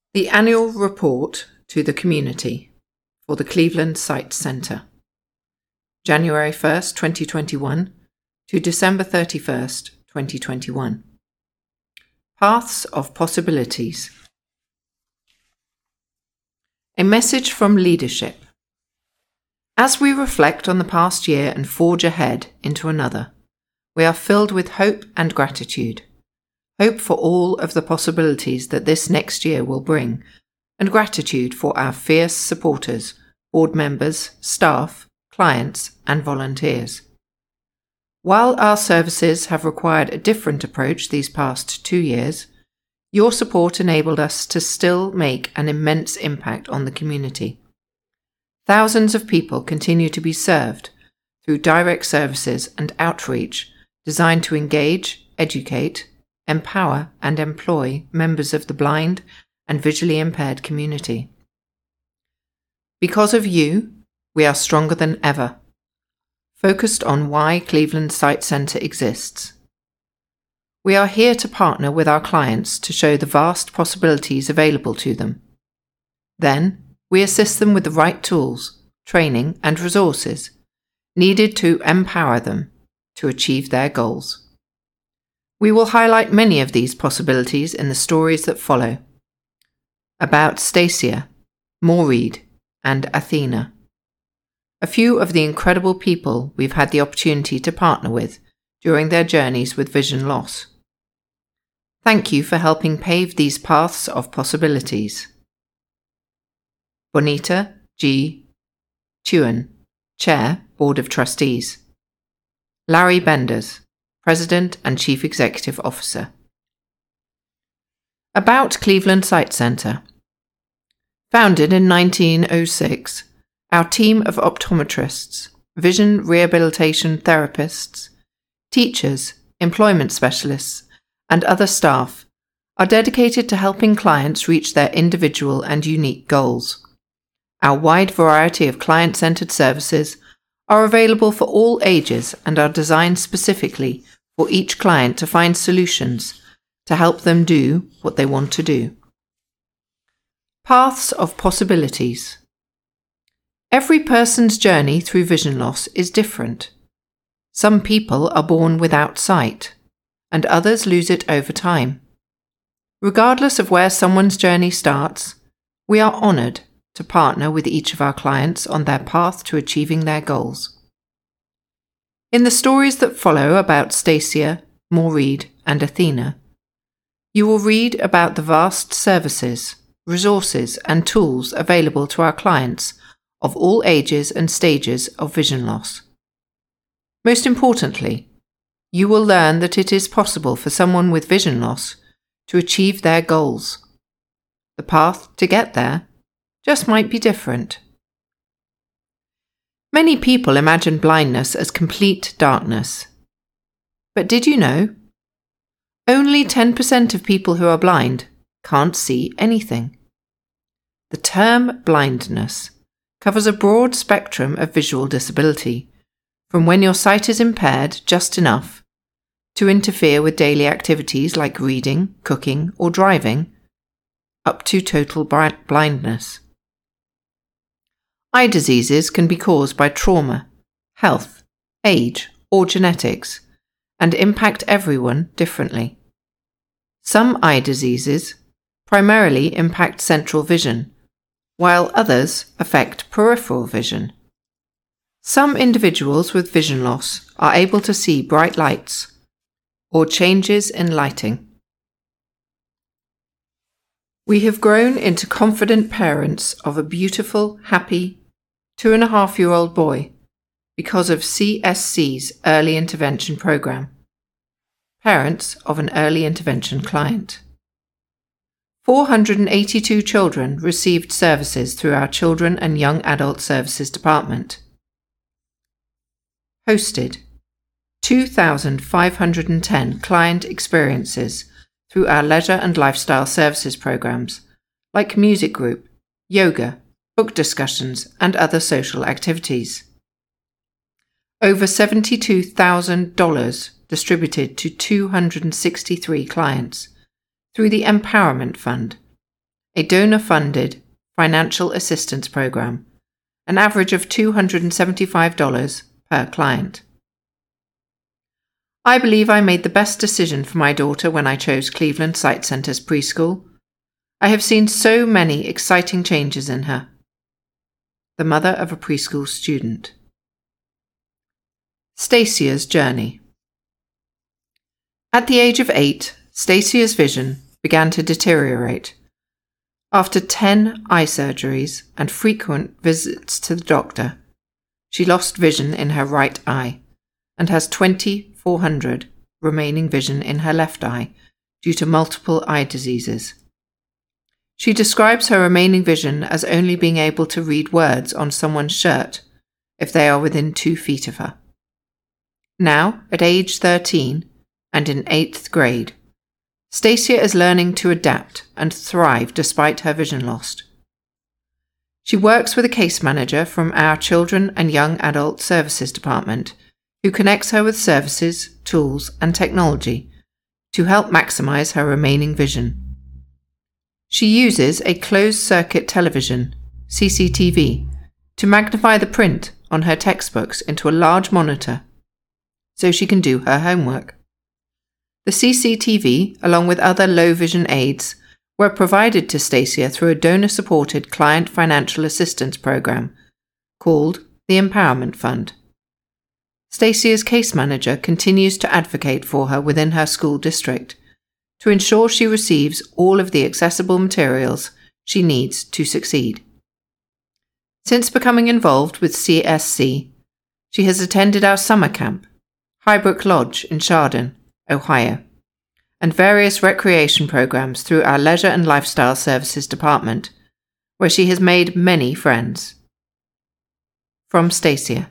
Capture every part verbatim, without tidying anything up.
The annual report to the community for the Cleveland Sites Center, January first, twenty twenty-one to December thirty-first, twenty twenty-one. Paths of Possibilities. A message from leadership. As we reflect on the past year and forge ahead into another, we are filled with hope and gratitude. Hope for all of the possibilities that this next year will bring, and gratitude for our fierce supporters, board members, staff, clients, and volunteers. While our services have required a different approach these past two years, your support enabled us to still make an immense impact on the community. Thousands of people continue to be served through direct services and outreach designed to engage, educate, empower, and employ members of the blind and visually impaired community. Because of you, we are stronger than ever, focused on why Cleveland Sites Center exists. We are here to partner with our clients to show the vast possibilities available to them. Then, we assist them with the right tools, training, and resources needed to empower them to achieve their goals. We will highlight many of these possibilities in the stories that follow. About Stacia, Maureen, and Athena. A few of the incredible people we've had the opportunity to partner with during their journeys with vision loss. Thank you for helping pave these paths of possibilities. Bonita G. Chuen, Chair, Board of Trustees. Larry Benders, President and Chief Executive Officer. About Cleveland Sites Center. Founded in nineteen oh six, our team of optometrists, vision rehabilitation therapists, teachers, employment specialists, and other staff are dedicated to helping clients reach their individual and unique goals. Our wide variety of client-centered services are available for all ages and are designed specifically for each client to find solutions to help them do what they want to do. Paths of Possibilities. Every person's journey through vision loss is different. Some people are born without sight, and others lose it over time. Regardless of where someone's journey starts, we are honoured to partner with each of our clients on their path to achieving their goals. In the stories that follow about Stacia, Maureen, and Athena, you will read about the vast services, resources, and tools available to our clients of all ages and stages of vision loss. Most importantly, you will learn that it is possible for someone with vision loss to achieve their goals. The path to get there just might be different. Many people imagine blindness as complete darkness. But did you know? Only ten percent of people who are blind can't see anything. The term blindness covers a broad spectrum of visual disability, from when your sight is impaired just enough to interfere with daily activities like reading, cooking, or driving, up to total blindness. Eye diseases can be caused by trauma, health, age, or genetics, and impact everyone differently. Some eye diseases primarily impact central vision, while others affect peripheral vision. Some individuals with vision loss are able to see bright lights or changes in lighting. We have grown into confident parents of a beautiful, happy, two and a half year old boy because of C S C's early intervention program. Parents of an early intervention client. four hundred eighty-two children received services through our Children and Young Adult Services Department. Hosted two thousand five hundred ten client experiences through our leisure and lifestyle services programs, like music group, yoga, book discussions, and other social activities. Over seventy-two thousand dollars distributed to two hundred sixty-three clients through the Empowerment Fund, a donor-funded financial assistance program, an average of two hundred seventy-five dollars per client. I believe I made the best decision for my daughter when I chose Cleveland Sight Center's preschool. I have seen so many exciting changes in her. The mother of a preschool student. Stacya's journey. At the age of eight, Stacya's vision began to deteriorate. After ten eye surgeries and frequent visits to the doctor, she lost vision in her right eye and has twenty-four hundred remaining vision in her left eye due to multiple eye diseases. She describes her remaining vision as only being able to read words on someone's shirt if they are within two feet of her. Now, at age thirteen and in eighth grade, Stacya is learning to adapt and thrive despite her vision loss. She works with a case manager from our Children and Young Adult Services Department who connects her with services, tools, and technology to help maximize her remaining vision. She uses a closed-circuit television, C C T V, to magnify the print on her textbooks into a large monitor so she can do her homework. The C C T V, along with other low-vision aids, were provided to Stacya through a donor-supported client financial assistance program called the Empowerment Fund. Stacya's case manager continues to advocate for her within her school district to ensure she receives all of the accessible materials she needs to succeed. Since becoming involved with C S C, she has attended our summer camp, Highbrook Lodge in Chardon, Ohio, and various recreation programs through our Leisure and Lifestyle Services Department, where she has made many friends. From Stacya.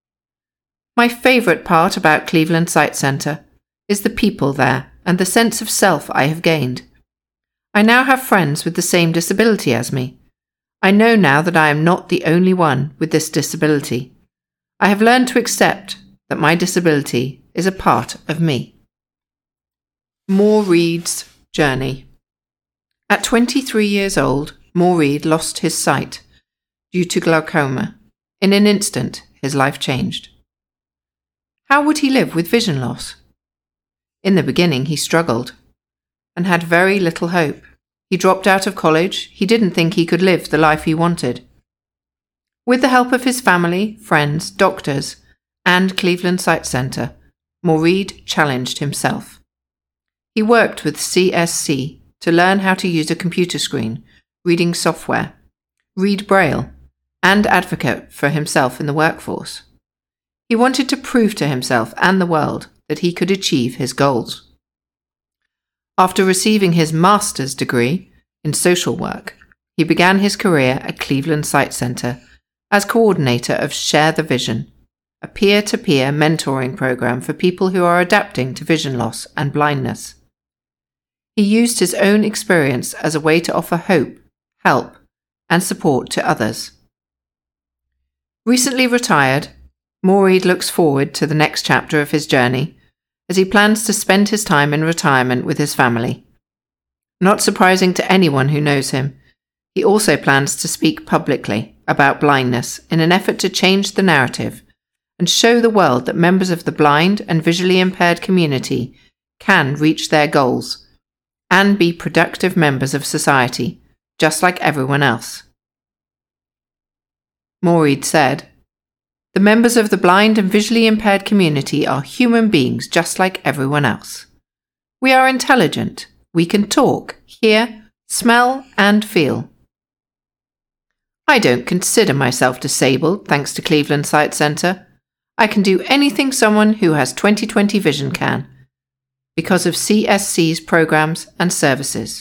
My favourite part about Cleveland Sight Center is the people there and the sense of self I have gained. I now have friends with the same disability as me. I know now that I am not the only one with this disability. I have learned to accept that my disability is a part of me. Maureen's journey. At twenty-three years old, Maureen lost his sight due to glaucoma. In an instant, his life changed. How would he live with vision loss? In the beginning, he struggled and had very little hope. He dropped out of college. He didn't think he could live the life he wanted. With the help of his family, friends, doctors, and Cleveland Sight Center, Maureen challenged himself. He worked with C S C to learn how to use a computer screen, reading software, read Braille, and advocate for himself in the workforce. He wanted to prove to himself and the world that he could achieve his goals. After receiving his master's degree in social work, he began his career at Cleveland Sight Center as coordinator of Share the Vision, a peer-to-peer mentoring program for people who are adapting to vision loss and blindness. He used his own experience as a way to offer hope, help, and support to others. Recently retired, Maureen looks forward to the next chapter of his journey as he plans to spend his time in retirement with his family. Not surprising to anyone who knows him, he also plans to speak publicly about blindness in an effort to change the narrative and show the world that members of the blind and visually impaired community can reach their goals and be productive members of society, just like everyone else. Maureen said, "The members of the blind and visually impaired community are human beings just like everyone else. We are intelligent. We can talk, hear, smell, and feel. I don't consider myself disabled thanks to Cleveland Sight Center. I can do anything someone who has twenty twenty vision can, because of C S C's programs and services."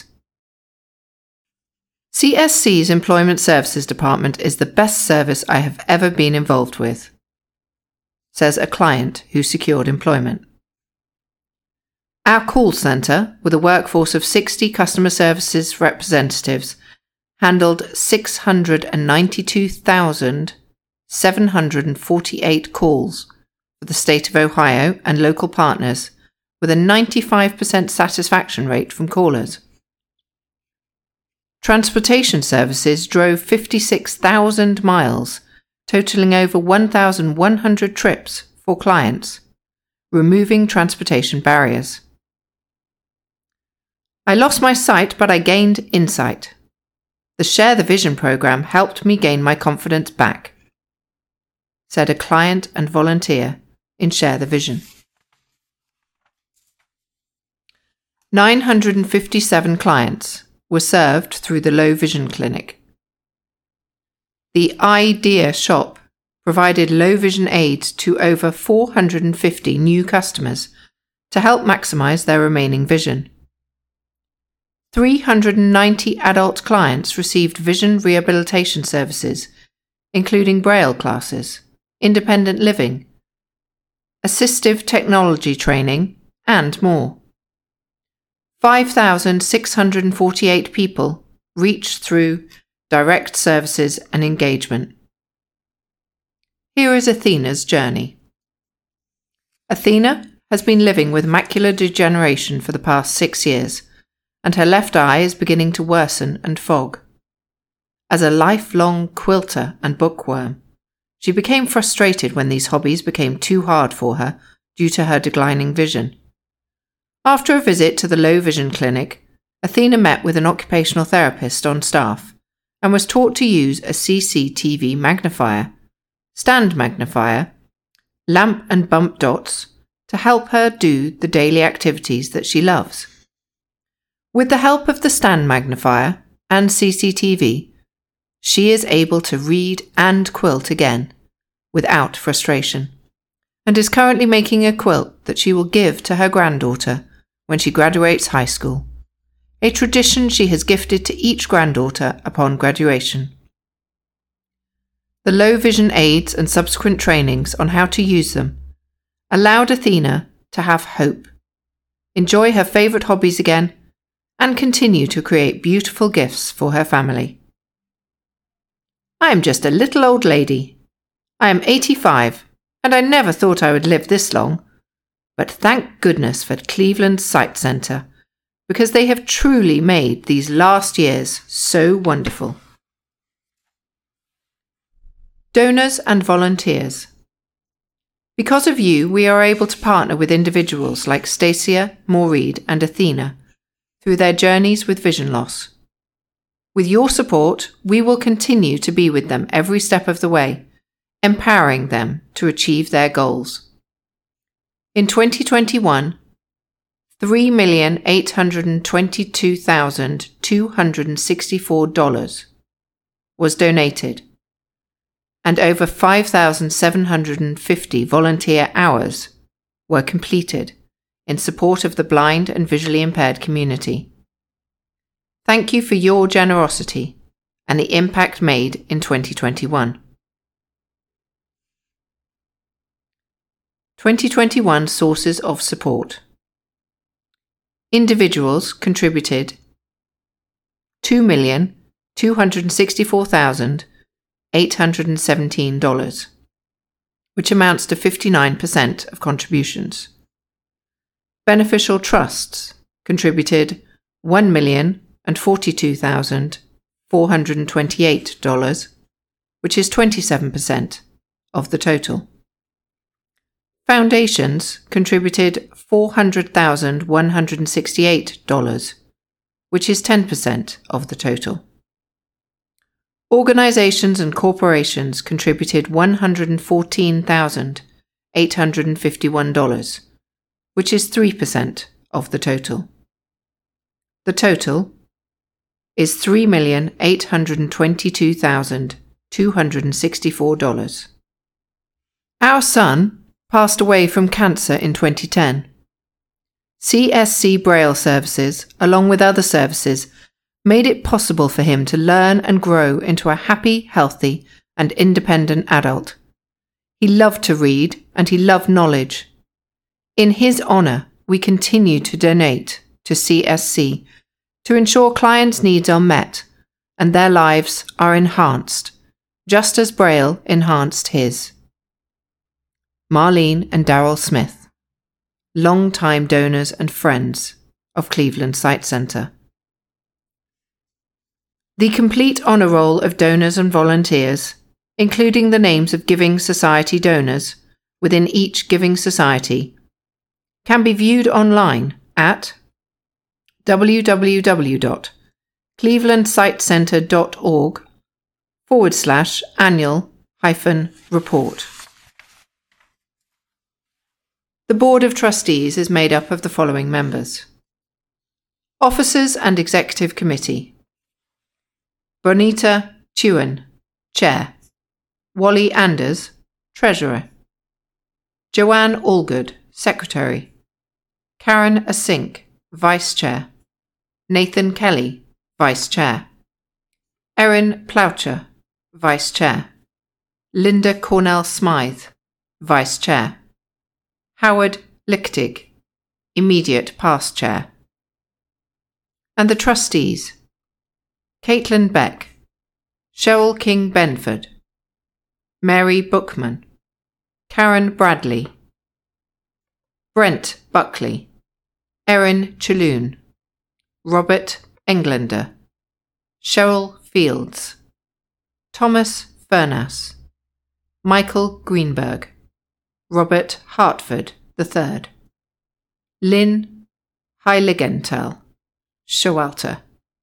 C S C's Employment Services Department is the best service I have ever been involved with, says a client who secured employment. Our call centre, with a workforce of sixty customer services representatives, handled six hundred ninety-two thousand seven hundred forty-eight calls for the state of Ohio and local partners, with a ninety-five percent satisfaction rate from callers. Transportation services drove fifty-six thousand miles, totaling over one thousand one hundred trips for clients, removing transportation barriers. I lost my sight, but I gained insight. The Share the Vision program helped me gain my confidence back, said a client and volunteer in Share the Vision. nine hundred fifty-seven clients were served through the Low Vision Clinic. The Idea Shop provided low vision aids to over four hundred fifty new customers to help maximise their remaining vision. three hundred ninety adult clients received vision rehabilitation services, including Braille classes, independent living, assistive technology training, and more. five thousand six hundred forty-eight people reached through direct services and engagement. Here is Athena's journey. Athena has been living with macular degeneration for the past six years, and her left eye is beginning to worsen and fog. As a lifelong quilter and bookworm, she became frustrated when these hobbies became too hard for her due to her declining vision. After a visit to the Low Vision Clinic, Athena met with an occupational therapist on staff and was taught to use a C C T V magnifier, stand magnifier, lamp and bump dots to help her do the daily activities that she loves. With the help of the stand magnifier and C C T V, she is able to read and quilt again without frustration, and is currently making a quilt that she will give to her granddaughter when she graduates high school, a tradition she has gifted to each granddaughter upon graduation. The low vision aids and subsequent trainings on how to use them allowed Athena to have hope, enjoy her favourite hobbies again, and continue to create beautiful gifts for her family. I am just a little old lady. I am eighty-five, and I never thought I would live this long. But thank goodness for Cleveland Sight Center, because they have truly made these last years so wonderful. Donors and volunteers. Because of you, we are able to partner with individuals like Stacia, Maureen, and Athena through their journeys with vision loss. With your support, we will continue to be with them every step of the way, empowering them to achieve their goals. In twenty twenty-one, three million eight hundred twenty-two thousand two hundred sixty-four dollars was donated, and over five thousand seven hundred fifty volunteer hours were completed in support of the blind and visually impaired community. Thank you for your generosity and the impact made in twenty twenty-one. twenty twenty-one sources of support. Individuals contributed two million two hundred sixty-four thousand eight hundred seventeen dollars, which amounts to fifty-nine percent of contributions. Beneficial trusts contributed one million forty-two thousand four hundred twenty-eight dollars, which is twenty-seven percent of the total. Foundations contributed four hundred thousand one hundred sixty-eight dollars, which is ten percent of the total. Organizations and corporations contributed one hundred fourteen thousand eight hundred fifty-one dollars, which is three percent of the total. The total is three million eight hundred twenty-two thousand two hundred sixty-four dollars. Our son passed away from cancer in twenty ten. C S C Braille services, along with other services, made it possible for him to learn and grow into a happy, healthy, and independent adult. He loved to read, and he loved knowledge. In his honour, we continue to donate to C S C to ensure clients' needs are met and their lives are enhanced, just as Braille enhanced his. Marlene and Darrell Smith, long-time donors and friends of Cleveland Sight Center. The complete honour roll of donors and volunteers, including the names of Giving Society donors within each Giving Society, can be viewed online at www.clevelandsitecentre.org forward slash annual hyphen report. The Board of Trustees is made up of the following members. Officers and Executive Committee. Bonita Chewen, Chair. Wally Anders, Treasurer. Joanne Allgood, Secretary. Karen Asink, Vice Chair. Nathan Kelly, Vice Chair. Erin Ploucher, Vice Chair. Linda Cornell Smythe, Vice Chair. Howard Lichtig, Immediate Past Chair. And the Trustees. Caitlin Beck, Cheryl King Benford, Mary Bookman, Karen Bradley, Brent Buckley, Erin Chaloon, Robert Englander, Cheryl Fields, Thomas Furnass, Michael Greenberg, Robert Hartford the third, Lynn Heiligenthal, Showalter,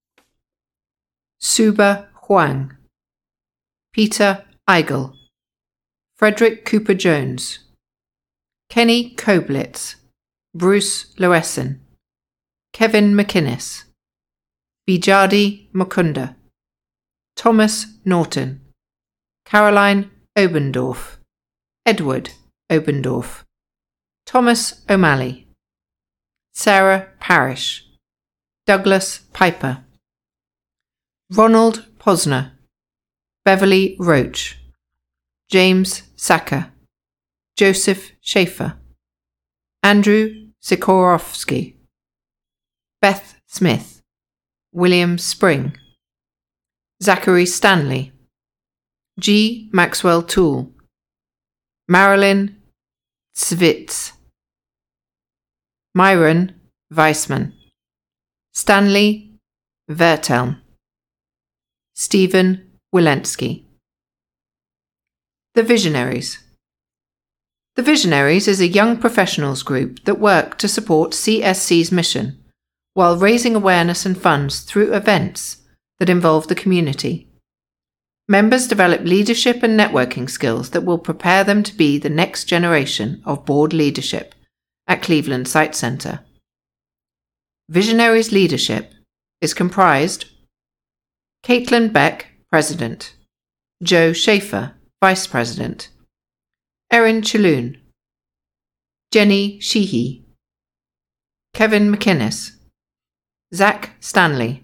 Suba Huang, Peter Eigel, Frederick Cooper-Jones, Kenny Koblitz, Bruce Loessen, Kevin McInnes, Bijadi Mukunda, Thomas Norton, Caroline Obendorf, Edward Obendorf, Thomas O'Malley, Sarah Parrish, Douglas Piper, Ronald Posner, Beverly Roach, James Sacker, Joseph Schaefer, Andrew Sikorovsky, Beth Smith, William Spring, Zachary Stanley, G. Maxwell Toole, Marilyn Zwitz, Myron Weissman, Stanley Vertelm, Stephen Wilensky. The Visionaries. The Visionaries is a young professionals group that work to support C S C's mission while raising awareness and funds through events that involve the community. Members develop leadership and networking skills that will prepare them to be the next generation of board leadership at Cleveland Site Centre. Visionaries leadership is comprised Caitlin Beck, President, Joe Schaefer, Vice President, Erin Chaloon, Jenny Sheehy, Kevin McInnes, Zach Stanley,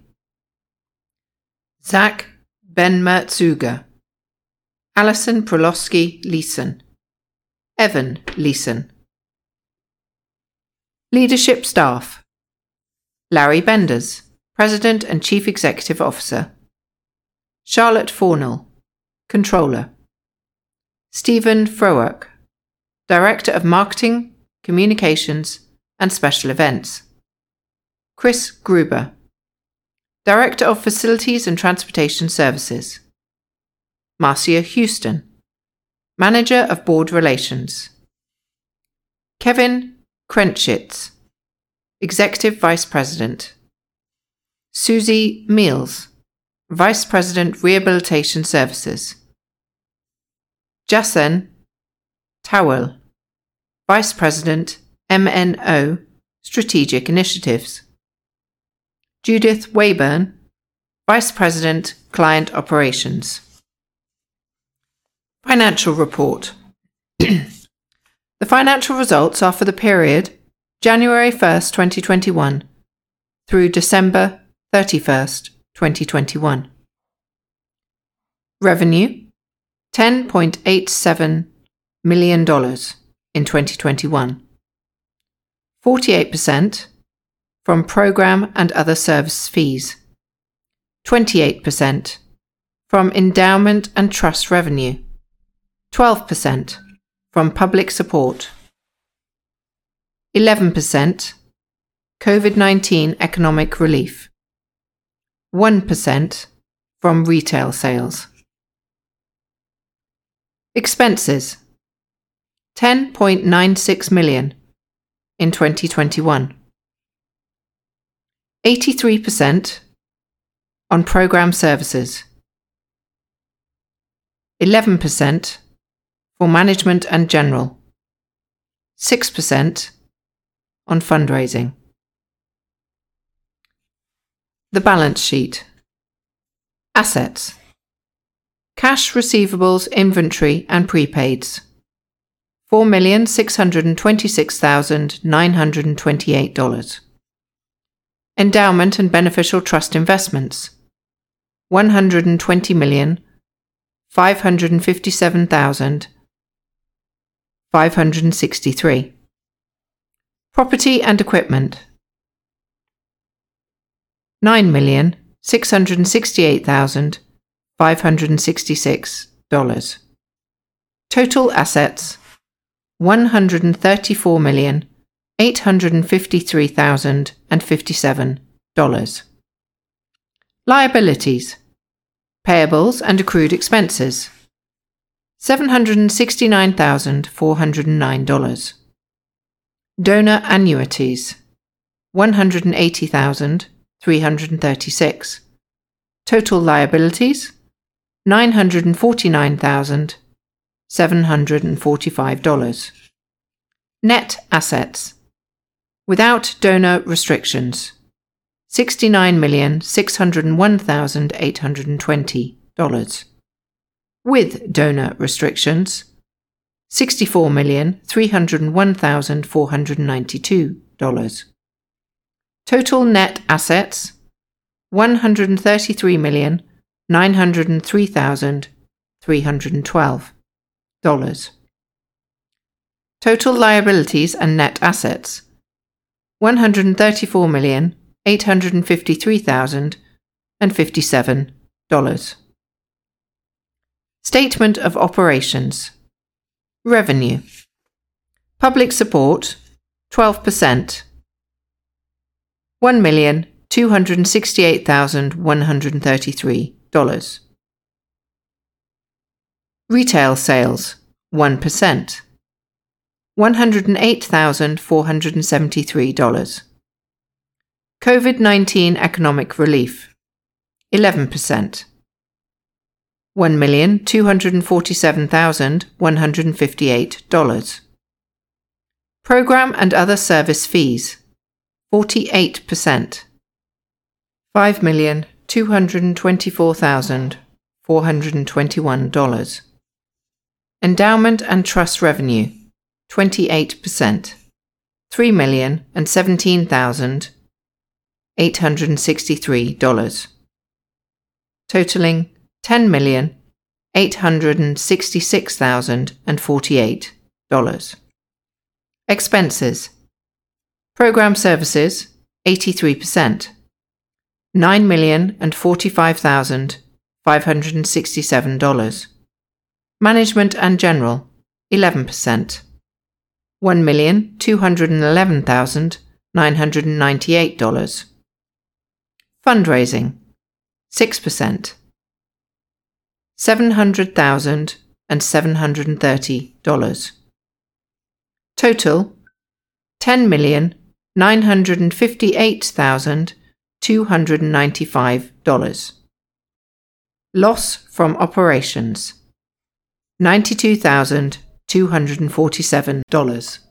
Zach Ben-Mertzuger, Alison Prolosky-Leeson, Evan Leeson. Leadership Staff. Larry Benders, President and Chief Executive Officer. Charlotte Fornell, Controller. Stephen Frowork, Director of Marketing, Communications and Special Events. Chris Gruber, Director of Facilities and Transportation Services. Marcia Houston, Manager of Board Relations. Kevin Krenschitz, Executive Vice President. Susie Meals, Vice President Rehabilitation Services. Jasen Tawel, Vice President M N O Strategic Initiatives. Judith Wayburn, Vice President Client Operations. Financial Report. The financial results are for the period January first, twenty twenty-one through December thirty-first, twenty twenty-one. Revenue, ten point eight seven million dollars in twenty twenty-one. forty-eight percent from program and other service fees. twenty-eight percent from endowment and trust revenue. twelve percent from public support. eleven percent COVID nineteen economic relief. one percent from retail sales. Expenses: ten point nine six million in twenty twenty-one. eighty-three percent on program services. eleven percent for management and general. six percent on fundraising. The balance sheet. Assets: cash, receivables, inventory and prepaids, four million six hundred twenty-six thousand nine hundred twenty-eight dollars. Endowment and beneficial trust investments, one hundred twenty million five hundred fifty-seven thousand five hundred sixty-three. Property and equipment, nine million six hundred sixty-eight thousand five hundred sixty-six dollars. Total assets, one hundred thirty-four million eight hundred fifty-three thousand fifty-seven dollars. Liabilities: payables and accrued expenses, seven hundred sixty-nine thousand four hundred nine dollars. Donor annuities, one hundred eighty thousand three hundred thirty-six. Total liabilities, nine hundred forty-nine thousand seven hundred forty-five dollars. Net assets, without donor restrictions, sixty-nine million six hundred one thousand eight hundred twenty dollars. With donor restrictions, sixty-four million three hundred one thousand four hundred ninety-two dollars. Total net assets, one hundred thirty-three million nine hundred three thousand three hundred twelve dollars. Total liabilities and net assets, one hundred thirty-four million eight hundred fifty-three thousand fifty-seven dollars. Statement of operations. Revenue. Public support, twelve percent, one million two hundred sixty-eight thousand one hundred thirty-three dollars. Retail sales, one percent, one hundred eight thousand four hundred seventy-three dollars. COVID nineteen economic relief, eleven percent, one million two hundred forty-seven thousand one hundred fifty-eight dollars. Program and other service fees, forty-eight percent, five million two hundred twenty-four thousand four hundred twenty-one dollars. Endowment and trust revenue, twenty-eight percent, three million seventeen thousand eight hundred sixty-three dollars. Totaling ten million eight hundred sixty-six thousand forty-eight dollars. Expenses. Program services, eighty-three percent, nine million forty-five thousand five hundred sixty-seven dollars. Management and general, eleven percent, one million two hundred eleven thousand nine hundred ninety-eight dollars. Fundraising, six percent, seven hundred thousand seven hundred thirty dollars. Total, ten million nine hundred fifty-eight thousand two hundred ninety-five dollars. Loss from operations, ninety-two thousand two hundred forty-seven dollars.